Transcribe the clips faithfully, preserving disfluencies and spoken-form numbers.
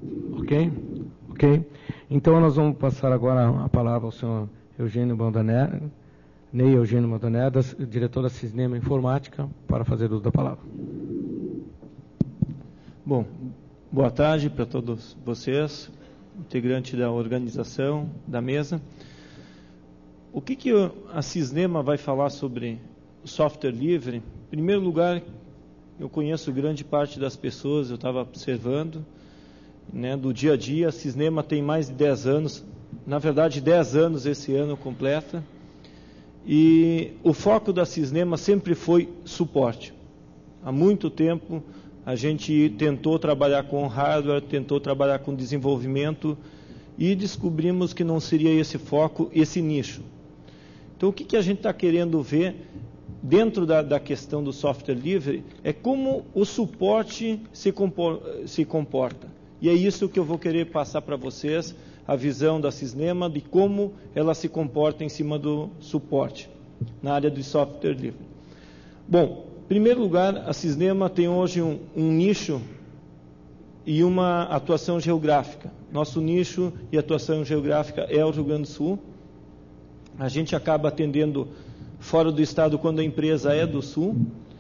Ok? Ok? Então nós vamos passar agora a palavra ao senhor Eugênio Montaner, Ney Eugênio Montaner, diretor da Cisnema Informática, para fazer uso da palavra. Bom, boa tarde para todos vocês, integrantes da organização, da mesa. O que, que a Cisnema vai falar sobre software livre? Em primeiro lugar, eu conheço grande parte das pessoas, eu estava observando, né, do dia a dia. A Cisnema tem mais de dez anos, na verdade dez anos esse ano completa, e o foco da Cisnema sempre foi suporte. Há muito tempo a gente tentou trabalhar com hardware, tentou trabalhar com desenvolvimento e descobrimos que não seria esse foco, esse nicho. Então o que, que a gente está querendo ver dentro da, da questão do software livre é como o suporte se, compor, se comporta. E é isso que eu vou querer passar para vocês, a visão da Cisnema, de como ela se comporta em cima do suporte, na área do software livre. Bom, em primeiro lugar, a Cisnema tem hoje um, um nicho e uma atuação geográfica. Nosso nicho e atuação geográfica é o Rio Grande do Sul. A gente acaba atendendo fora do estado quando a empresa é do Sul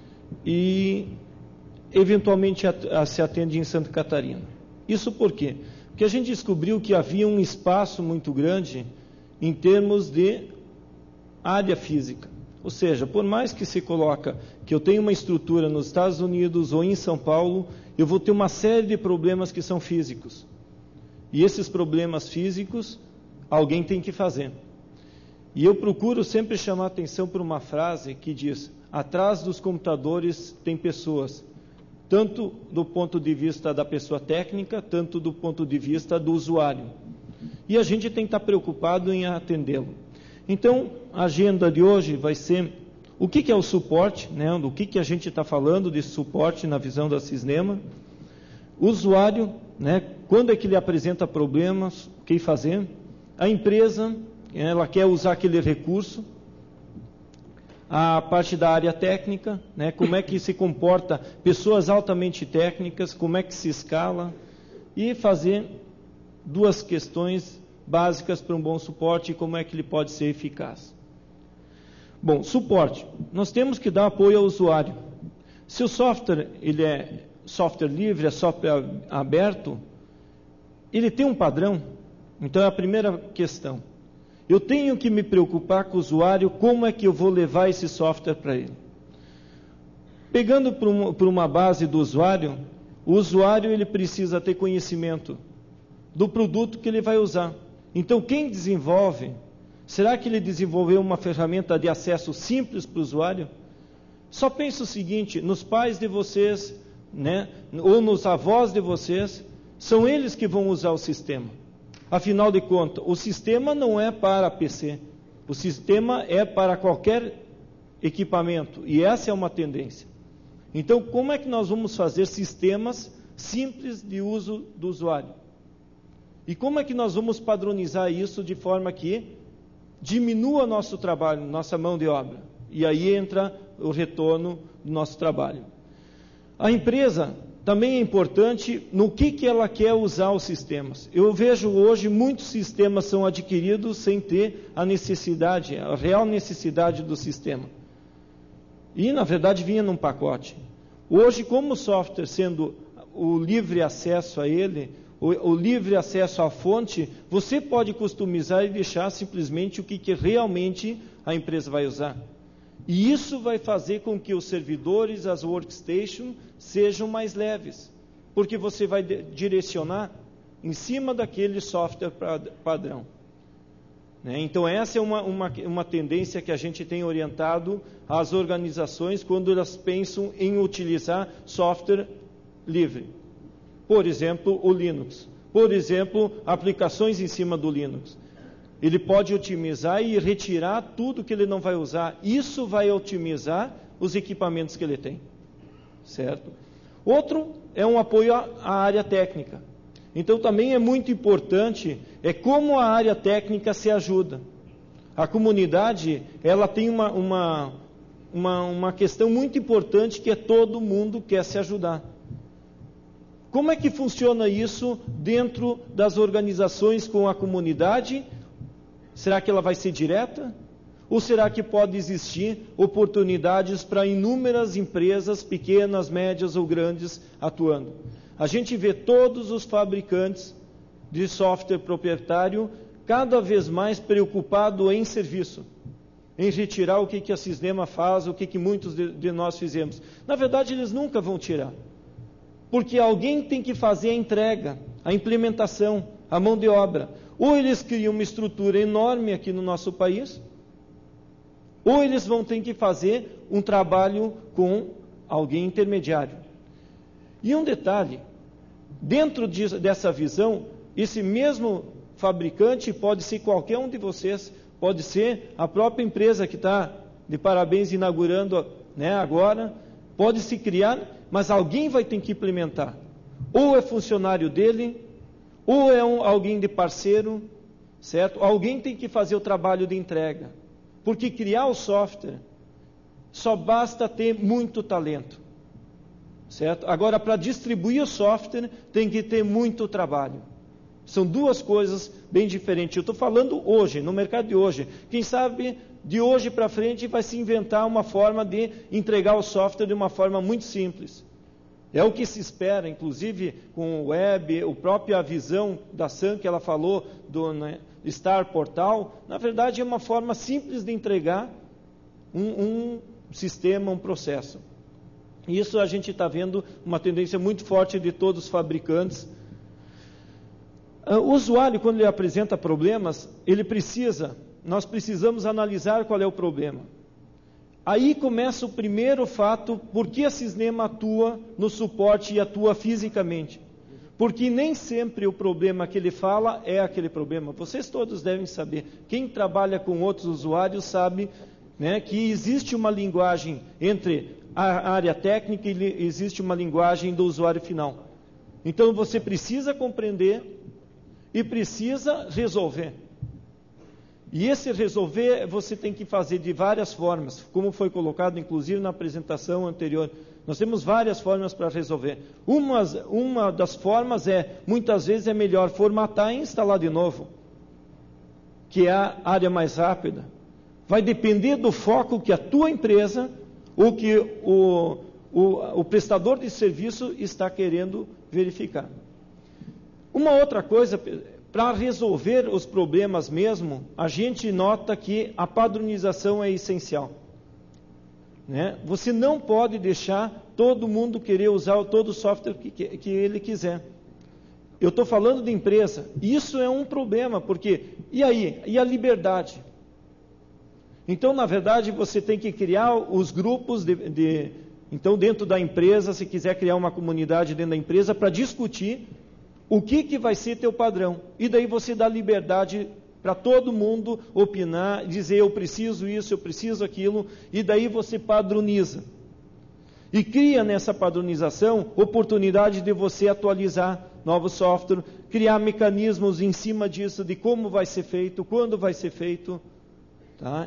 e, eventualmente, a, a, se atende em Santa Catarina. Isso por quê? Porque a gente descobriu que havia um espaço muito grande em termos de área física. Ou seja, por mais que se coloca que eu tenho uma estrutura nos Estados Unidos ou em São Paulo, eu vou ter uma série de problemas que são físicos. E esses problemas físicos, alguém tem que fazer. E eu procuro sempre chamar a atenção para uma frase que diz: atrás dos computadores tem pessoas, tanto do ponto de vista da pessoa técnica, tanto do ponto de vista do usuário. E a gente tem que estar preocupado em atendê-lo. Então, a agenda de hoje vai ser o que, que é o suporte, né? Do que, que a gente está falando de suporte na visão da Cisnema. O usuário, né? Quando é que ele apresenta problemas, o que fazer. A empresa, ela quer usar aquele recurso. A parte da área técnica, né? Como é que se comporta pessoas altamente técnicas, como é que se escala, e fazer duas questões básicas para um bom suporte e como é que ele pode ser eficaz. Bom, suporte. Nós temos que dar apoio ao usuário. Se o software ele é software livre, é software aberto, ele tem um padrão. Então é a primeira questão. Eu tenho que me preocupar com o usuário, como é que eu vou levar esse software para ele. Pegando por uma, por uma base do usuário, o usuário ele precisa ter conhecimento do produto que ele vai usar. Então, quem desenvolve, será que ele desenvolveu uma ferramenta de acesso simples para o usuário? Só pensa o seguinte, nos pais de vocês, né, ou nos avós de vocês, são eles que vão usar o sistema. Afinal de contas, o sistema não é para P C, o sistema é para qualquer equipamento, e essa é uma tendência. Então, como é que nós vamos fazer sistemas simples de uso do usuário? E como é que nós vamos padronizar isso de forma que diminua nosso trabalho, nossa mão de obra? E aí entra o retorno do nosso trabalho. A empresa também é importante no que, que ela quer usar os sistemas. Eu vejo hoje muitos sistemas são adquiridos sem ter a necessidade, a real necessidade do sistema. E, na verdade, vinha num pacote. Hoje, como o software sendo o livre acesso a ele, o, o livre acesso à fonte, você pode customizar e deixar simplesmente o que, que realmente a empresa vai usar. E isso vai fazer com que os servidores, as workstations, sejam mais leves, porque você vai direcionar em cima daquele software padrão. Né? Então, essa é uma, uma, uma tendência que a gente tem orientado às organizações quando elas pensam em utilizar software livre. Por exemplo, o Linux. Por exemplo, aplicações em cima do Linux. Ele pode otimizar e retirar tudo que ele não vai usar. Isso vai otimizar os equipamentos que ele tem. Certo? Outro é um apoio à, à área técnica. Então, também é muito importante é como a área técnica se ajuda. A comunidade, ela tem uma, uma, uma, uma questão muito importante que é todo mundo quer se ajudar. como é que funciona isso dentro das organizações com a comunidade? Será que ela vai ser direta? Ou será que pode existir oportunidades para inúmeras empresas, pequenas, médias ou grandes, atuando? A gente vê todos os fabricantes de software proprietário cada vez mais preocupados em serviço, em retirar o que, que a Cisnema faz, o que, que muitos de, de nós fizemos. Na verdade, eles nunca vão tirar, porque alguém tem que fazer a entrega, a implementação, a mão de obra. Ou eles criam uma estrutura enorme aqui no nosso país, ou eles vão ter que fazer um trabalho com alguém intermediário. E um detalhe, dentro de, dessa visão, esse mesmo fabricante pode ser qualquer um de vocês, pode ser a própria empresa que está de parabéns inaugurando, né, agora, pode se criar, mas alguém vai ter que implementar. Ou é funcionário dele, ou é um, alguém de parceiro, certo? Alguém tem que fazer o trabalho de entrega. Porque criar o software só basta ter muito talento, certo? Agora, para distribuir o software, tem que ter muito trabalho. São duas coisas bem diferentes. Eu estou falando hoje, no mercado de hoje. Quem sabe, de hoje para frente, vai se inventar uma forma de entregar o software de uma forma muito simples. É o que se espera, inclusive com o web, o próprio a visão da Sam, que ela falou do, né, Star Portal, na verdade é uma forma simples de entregar um, um sistema, um processo. E isso a gente está vendo uma tendência muito forte de todos os fabricantes. O usuário, quando ele apresenta problemas, ele precisa, nós precisamos analisar qual é o problema. Aí começa o primeiro fato, por que a Cisnema atua no suporte e atua fisicamente. Porque nem sempre o problema que ele fala é aquele problema. Vocês todos devem saber. Quem trabalha com outros usuários sabe, né, que existe uma linguagem entre a área técnica e existe uma linguagem do usuário final. Então você precisa compreender e precisa resolver. E esse resolver você tem que fazer de várias formas, como foi colocado inclusive na apresentação anterior. Nós temos várias formas para resolver. Uma, uma das formas é, muitas vezes é melhor formatar e instalar de novo, que é a área mais rápida. Vai depender do foco que a tua empresa ou que o, o, o prestador de serviço está querendo verificar. Uma outra coisa, para resolver os problemas mesmo, a gente nota que a padronização é essencial. Né? Você não pode deixar todo mundo querer usar todo o software que, que, que ele quiser. Eu estou falando de empresa. Isso é um problema, porque, e aí? E a liberdade? Então, na verdade, você tem que criar os grupos de, de então, dentro da empresa, se quiser criar uma comunidade dentro da empresa, para discutir o que, que vai ser teu padrão. E daí você dá liberdade para todo mundo opinar, dizer eu preciso isso, eu preciso aquilo, e daí você padroniza. E cria nessa padronização oportunidade de você atualizar novo software, criar mecanismos em cima disso, de como vai ser feito, quando vai ser feito. Tá?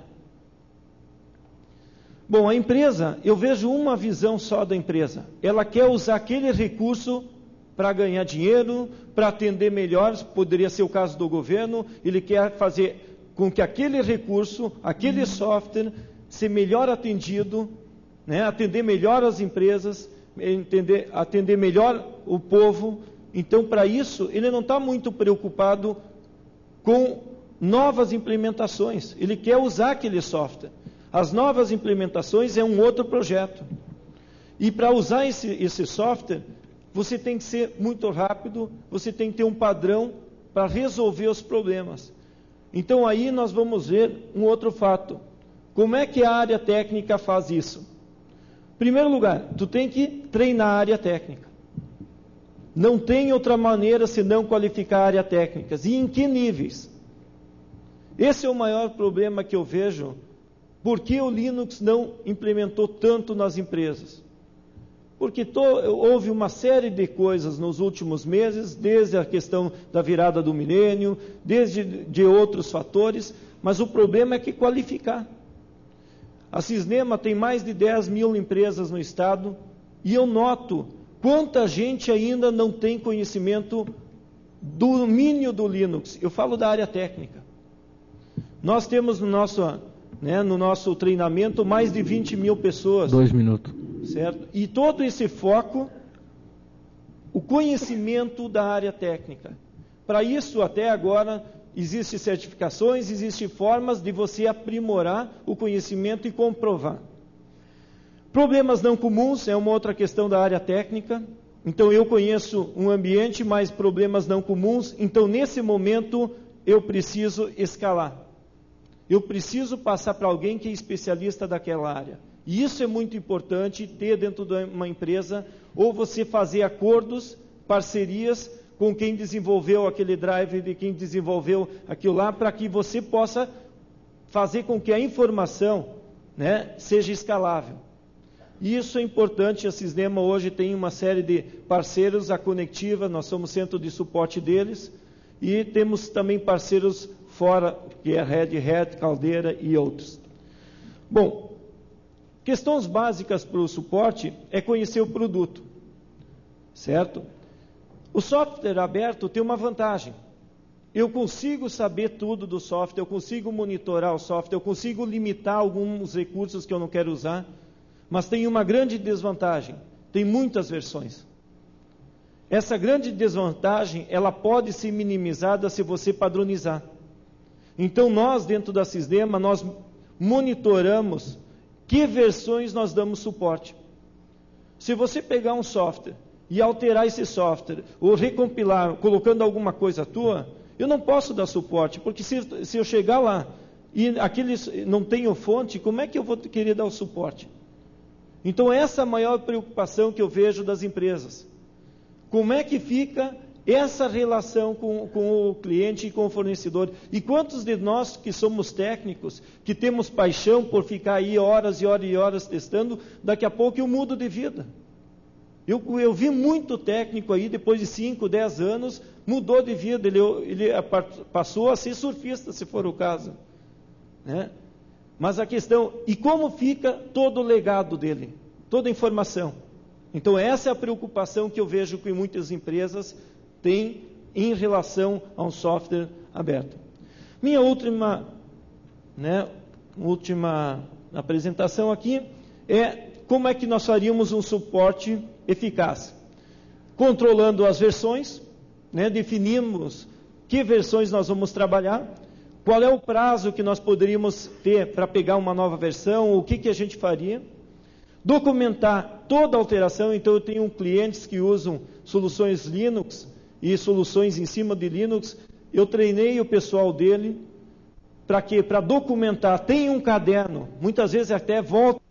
Bom, a empresa, eu vejo uma visão só da empresa. Ela quer usar aquele recurso para ganhar dinheiro, para atender melhor, poderia ser o caso do governo, ele quer fazer com que aquele recurso, aquele uhum. software, ser melhor atendido, né, atender melhor as empresas, entender, atender melhor o povo. Então, para isso, ele não está muito preocupado com novas implementações, ele quer usar aquele software. As novas implementações é um outro projeto. E para usar esse, esse software, você tem que ser muito rápido, você tem que ter um padrão para resolver os problemas. Então aí nós vamos ver um outro fato. Como é que a área técnica faz isso? Em primeiro lugar, tu tem que treinar a área técnica. Não tem outra maneira senão qualificar a área técnica. E em que níveis? Esse é o maior problema que eu vejo. Por que o Linux não implementou tanto nas empresas? Porque to, houve uma série de coisas nos últimos meses, desde a questão da virada do milênio, desde de outros fatores, mas o problema é que qualificar. A Cisnema tem mais de dez mil empresas no estado, e eu noto Quanta gente ainda não tem conhecimento do domínio do Linux? Eu falo da área técnica. Nós temos no nosso, né, no nosso treinamento mais de vinte mil pessoas. Dois minutos. Certo? E todo esse foco, o conhecimento da área técnica. Para isso, até agora, existem certificações, existem formas de você aprimorar o conhecimento e comprovar. Problemas não comuns é uma outra questão da área técnica. Então, eu conheço um ambiente, mas problemas não comuns. Então, nesse momento, eu preciso escalar. Eu preciso passar para alguém que é especialista daquela área. E isso é muito importante ter dentro de uma empresa, ou você fazer acordos, parcerias com quem desenvolveu aquele drive, de quem desenvolveu aquilo lá, para que você possa fazer com que a informação, né, seja escalável. E isso é importante. A Cisnema hoje tem uma série de parceiros, a Conectiva, nós somos centro de suporte deles, e temos também parceiros fora, que é Red Hat, Caldeira e outros. Bom, questões básicas para o suporte é conhecer o produto, certo? O software aberto tem uma vantagem. Eu consigo saber tudo do software, eu consigo monitorar o software, eu consigo limitar alguns recursos que eu não quero usar, mas tem uma grande desvantagem, tem muitas versões. Essa grande desvantagem, ela pode ser minimizada se você padronizar. Então, nós, dentro da Cisnema, nós monitoramos que versões nós damos suporte. Se você pegar um software e alterar esse software, ou recompilar, colocando alguma coisa tua, eu não posso dar suporte, porque se, se eu chegar lá e aqueles não tenho fonte, como é que eu vou querer dar o suporte? Então, essa é a maior preocupação que eu vejo das empresas. Como é que fica essa relação com, com o cliente e com o fornecedor? E quantos de nós que somos técnicos, que temos paixão por ficar aí horas e horas e horas testando, daqui a pouco eu mudo de vida? Eu, eu vi muito técnico aí, depois de cinco, dez anos, mudou de vida, ele, ele passou a ser surfista, se for o caso. Né? Mas a questão, e como fica todo o legado dele? Toda a informação. Então, essa é a preocupação que eu vejo que muitas empresas têm em relação a um software aberto. Minha última, né, última apresentação aqui é como é que nós faríamos um suporte eficaz. Controlando as versões, né, definimos que versões nós vamos trabalhar, qual é o prazo que nós poderíamos ter para pegar uma nova versão, o que, que a gente faria. Documentar toda a alteração. Então, eu tenho clientes que usam soluções Linux e soluções em cima de Linux. Eu treinei o pessoal dele para quê? Para documentar. Tem um caderno, muitas vezes até volta